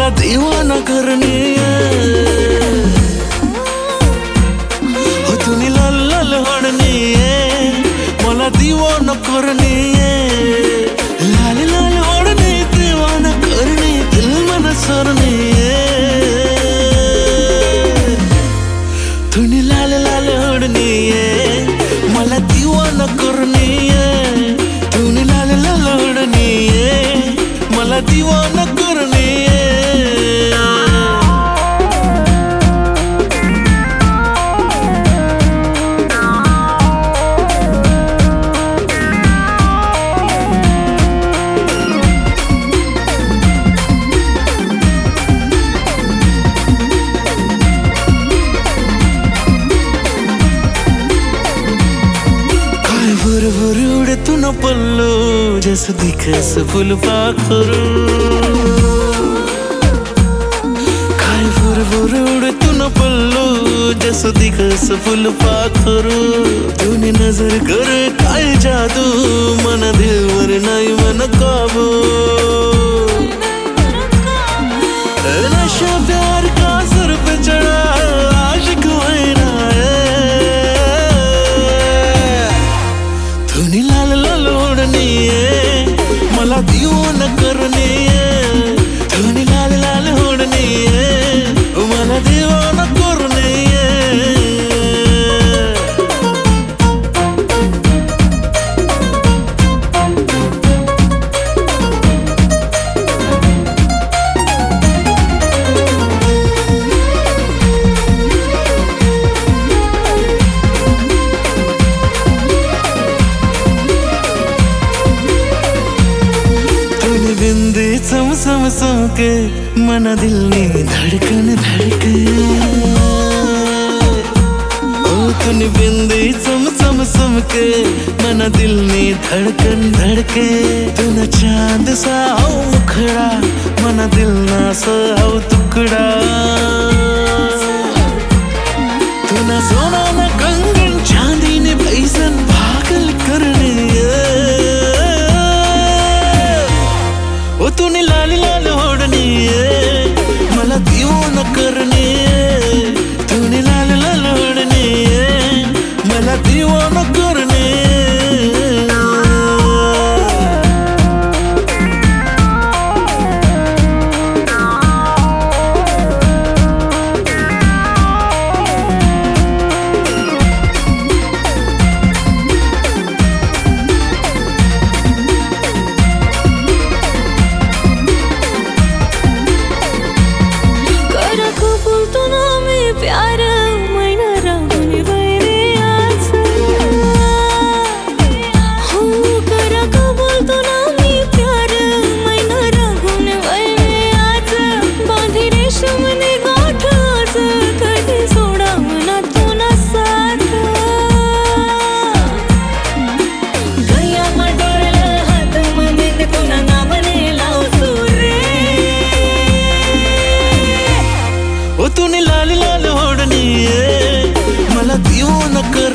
मला दीवाना करनी हो तुम्ही लाल लाल होडनी मला दीवाना करनी लाल लाल होडनी दीवाना करनी दिल मन सरनी तुम्ही लाल लाल होडनी मला दीवाना करनी तुम्ही लाल लाल होडनी मला दीवाना करनी भुर उड़े तू न पल्लो जैसे दिखे से फूल पाखरू काय भुर उड़े तू न पल्लो जैसे दिखे से फूल पाखरू तूने नजर करे काय जादू मन दिल वर नहीं मन काबू नशा प्यार का सर पे चढ़ा आशिक मैना तुम्ही लाल लाल होडनी मला दीवाना करनी तुम्ही लाल लाल होडनी मला दीवाना करनी बिंदी सम सम सम के मना दिल ने धड़कन धड़के ओ तूने बिंदी सम सम सम के मना दिल ने धड़कन धड़के तू न चांद सा हो मुखड़ा मना दिल ना सा हो टुकड़ा तू न सोना न कंगन चांदी ने पैसन पागल करने ओ तूने लाल लाल होडनी मला दीवाना करनी तूने लाल लाल होडनी मला दीवाना करनी प्यार मैना रागुनी वैरे आज हो करा कबूल तू ना मी प्यार मैना रागुनी वैरे आज बांधी रेशम ने गाठ आज कधी सोडा मना तू ना साथ गया मडोरला हात मध्ये तू ना नामने लाव सुरे ओ तूने लाल लाल होडनी मला दीवाना कर